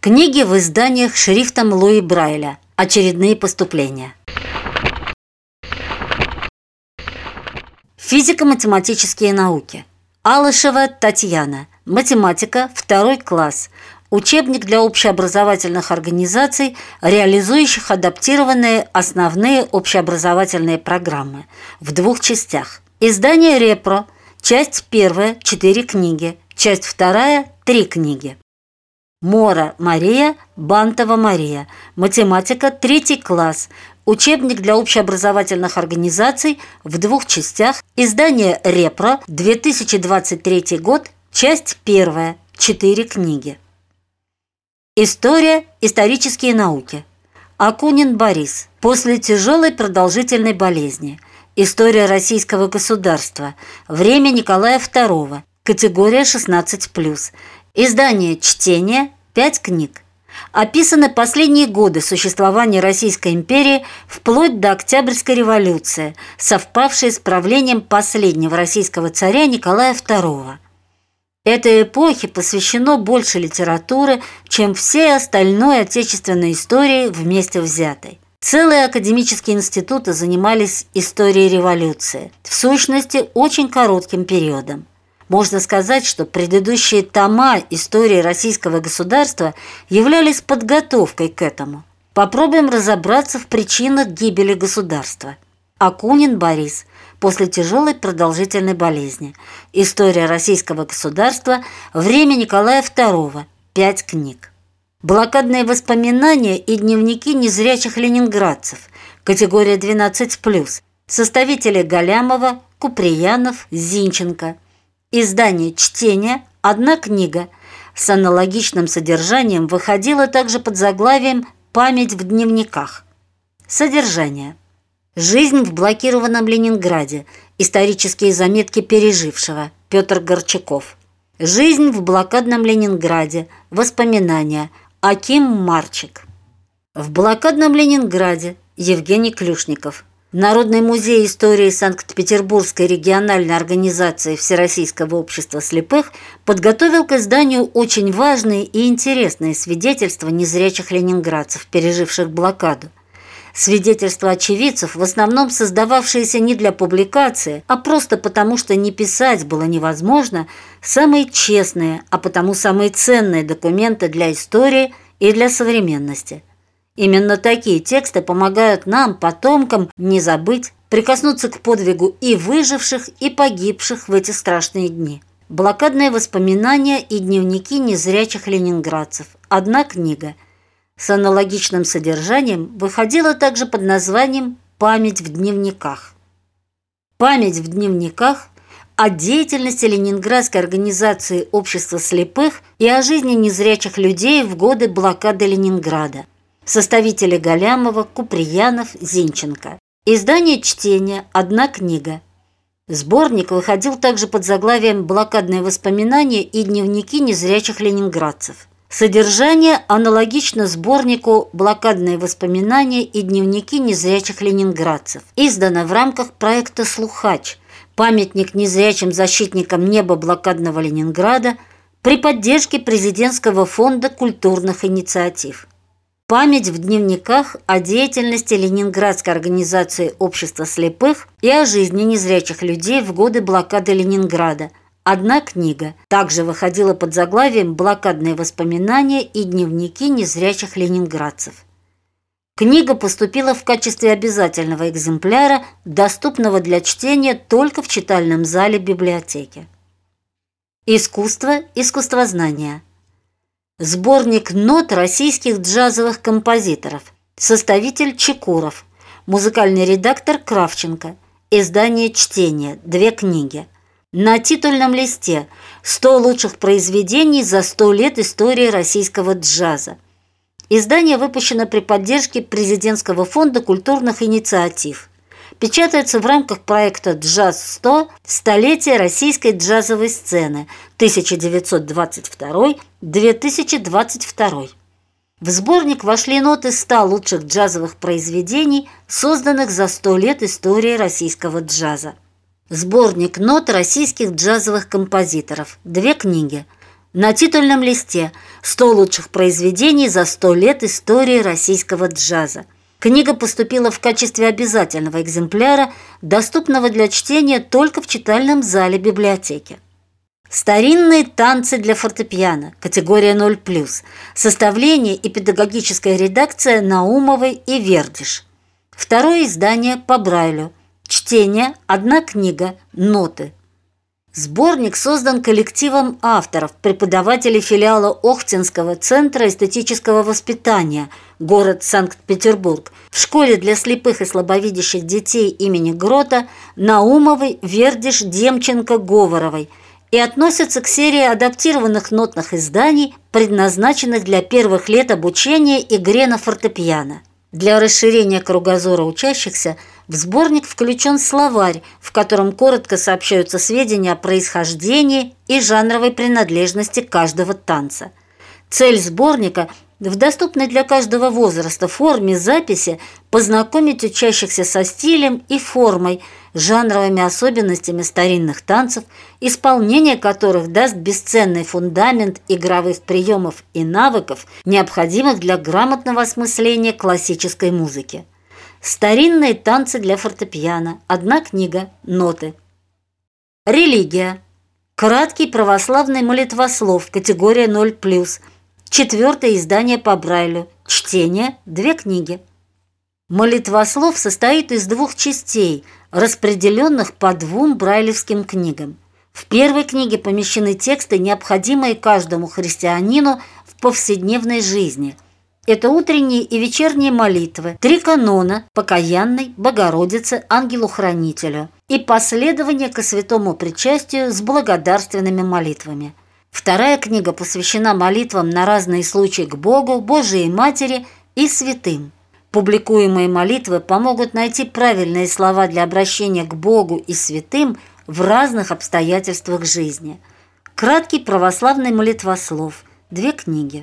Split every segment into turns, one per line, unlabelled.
Книги в изданиях шрифтом Луи Брайля. Очередные поступления. Физико-математические науки. Алышева Татьяна. Математика, 2 класс. Учебник для общеобразовательных организаций, реализующих адаптированные основные общеобразовательные программы в 2 частях. Издание «Репро». Часть 1 – 4 книги. Часть 2 – 3 книги. Мора Мария, Бантова Мария. Математика, 3 класс. Учебник для общеобразовательных организаций в 2 частях. Издание «Репро», 2023 год. Часть 1. 4 книги. История, исторические науки. Акунин Борис. После тяжелой продолжительной болезни. История российского государства. Время Николая II. Категория 16+. Издание «Чтение», 5 книг. Описаны последние годы существования Российской империи вплоть до Октябрьской революции, совпавшей с правлением последнего российского царя Николая II. Этой эпохе посвящено больше литературы, чем всей остальной отечественной истории вместе взятой. Целые академические институты занимались историей революции, в сущности, очень коротким периодом. Можно сказать, что предыдущие тома истории российского государства являлись подготовкой к этому. Попробуем разобраться в причинах гибели государства. Акунин Борис. После тяжелой продолжительной болезни. История российского государства. Время Николая II. 5 книг. Блокадные воспоминания и дневники незрячих ленинградцев. Категория 12+. Составители Галямова, Куприянов, Зинченко. Издание «Чтение», 1 книга. С аналогичным содержанием выходила также под заглавием «Память в дневниках». Содержание. Жизнь в блокированном Ленинграде. Исторические заметки пережившего. Петр Горчаков. Жизнь в блокадном Ленинграде. Воспоминания. Аким Марчик. В блокадном Ленинграде. Евгений Клюшников. Народный музей истории Санкт-Петербургской региональной организации Всероссийского общества слепых подготовил к изданию очень важные и интересные свидетельства незрячих ленинградцев, переживших блокаду. Свидетельства очевидцев, в основном создававшиеся не для публикации, а просто потому, что не писать было невозможно, самые честные, а потому самые ценные документы для истории и для современности. Именно такие тексты помогают нам, потомкам, не забыть, прикоснуться к подвигу и выживших, и погибших в эти страшные дни. Блокадные воспоминания и дневники незрячих ленинградцев. 1 книга. С аналогичным содержанием выходила также под названием «Память в дневниках». «Память в дневниках» о деятельности Ленинградской организации общества слепых и о жизни незрячих людей в годы блокады Ленинграда. Составители Галямова, Куприянов, Зинченко. Издание «Чтение», 1 книга. Сборник выходил также под заглавием «Блокадные воспоминания и дневники незрячих ленинградцев». Содержание аналогично сборнику «Блокадные воспоминания и дневники незрячих ленинградцев». Издано в рамках проекта «Слухач», памятник незрячим защитникам неба блокадного Ленинграда при поддержке Президентского фонда культурных инициатив. Память в дневниках о деятельности Ленинградской организации общества слепых и о жизни незрячих людей в годы блокады Ленинграда. 1 книга. Также выходила под заглавием «Блокадные воспоминания и дневники незрячих ленинградцев». Книга поступила в качестве обязательного экземпляра, доступного для чтения только в читальном зале библиотеки. Искусство, искусствознание. Сборник нот российских джазовых композиторов. Составитель Чекуров. Музыкальный редактор Кравченко. Издание «Чтение», 2 книги. На титульном листе 100 лучших произведений за 100 лет истории российского джаза. Издание выпущено при поддержке Президентского фонда культурных инициатив. Печатается в рамках проекта «Джаз-100. Столетие российской джазовой сцены 1922-2022». В сборник вошли ноты 100 лучших джазовых произведений, созданных за 100 лет истории российского джаза. Сборник нот российских джазовых композиторов. 2 книги. На титульном листе 100 лучших произведений за 100 лет истории российского джаза. Книга поступила в качестве обязательного экземпляра, доступного для чтения только в читальном зале библиотеки. Старинные танцы для фортепиано, категория 0+, составление и педагогическая редакция Наумовой и Вердиш. Второе издание по Брайлю. Чтение, одна книга, ноты. Сборник создан коллективом авторов, преподавателей филиала Охтинского центра эстетического воспитания, город Санкт-Петербург, в школе для слепых и слабовидящих детей имени Грота Наумовой, Вердиш, Демченко, Говоровой и относятся к серии адаптированных нотных изданий, предназначенных для первых лет обучения игре на фортепиано. Для расширения кругозора учащихся в сборник включен словарь, в котором коротко сообщаются сведения о происхождении и жанровой принадлежности каждого танца. Цель сборника – в доступной для каждого возраста форме записи познакомить учащихся со стилем и формой, жанровыми особенностями старинных танцев, исполнение которых даст бесценный фундамент игровых приемов и навыков, необходимых для грамотного осмысления классической музыки. Старинные танцы для фортепиано. Одна книга. Ноты. Религия. Краткий православный молитвослов. Категория 0+. Четвертое издание по Брайлю. Чтение. 2 книги. Молитвослов состоит из 2 частей, распределенных по 2 брайлевским книгам. В первой книге помещены тексты, необходимые каждому христианину в повседневной жизни. Это утренние и вечерние молитвы, 3 канона – покаянной, Богородице, ангелу-хранителю и последование ко святому причастию с благодарственными молитвами. Вторая книга посвящена молитвам на разные случаи к Богу, Божией Матери и святым. Публикуемые молитвы помогут найти правильные слова для обращения к Богу и святым в разных обстоятельствах жизни. Краткий православный молитвослов. 2 книги.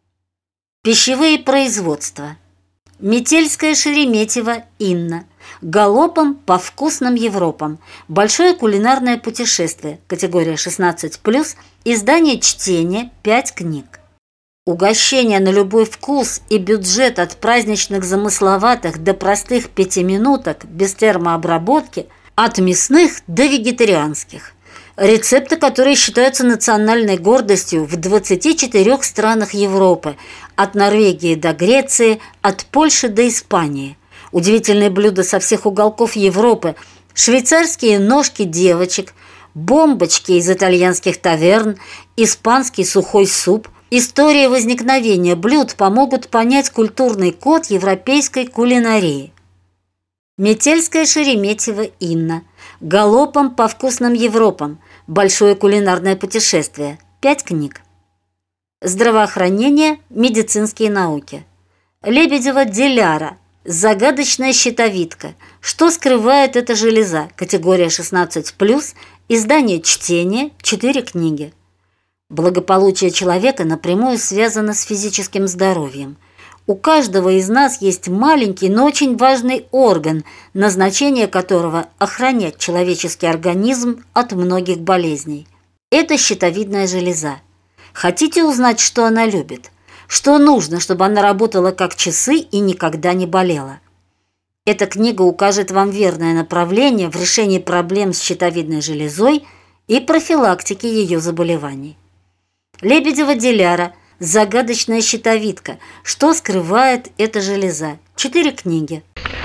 Пищевые производства. Метельская Шереметьева Инна. Галопом по вкусным Европам. Большое кулинарное путешествие. Категория 16+. Издание «Чтение». 5 книг. Угощение на любой вкус и бюджет от праздничных замысловатых до простых 5-минуток без термообработки, от мясных до вегетарианских. Рецепты, которые считаются национальной гордостью в 24 странах Европы, от Норвегии до Греции, от Польши до Испании. Удивительные блюда со всех уголков Европы, швейцарские ножки девочек, бомбочки из итальянских таверн, испанский сухой суп. История возникновения блюд помогут понять культурный код европейской кулинарии. Метельская Шереметьева Инна. Галопом по вкусным Европам. Большое кулинарное путешествие. 5 книг. Здравоохранение, медицинские науки. Лебедева Диляра. Загадочная щитовидка. Что скрывает эта железа? Категория 16+. Издание «Чтение». 4 книги. Благополучие человека напрямую связано с физическим здоровьем. У каждого из нас есть маленький, но очень важный орган, назначение которого – охранять человеческий организм от многих болезней. Это щитовидная железа. Хотите узнать, что она любит? Что нужно, чтобы она работала как часы и никогда не болела? Эта книга укажет вам верное направление в решении проблем с щитовидной железой и профилактике ее заболеваний. Лебедева Диляра. Загадочная щитовидка. Что скрывает эта железа? 4 книги.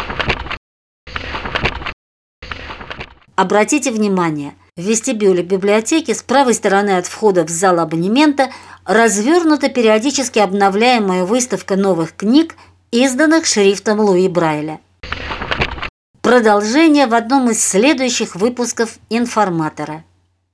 Обратите внимание, в вестибюле библиотеки с правой стороны от входа в зал абонемента развернута периодически обновляемая выставка новых книг, изданных шрифтом Луи Брайля. Продолжение в одном из следующих выпусков «Информатора».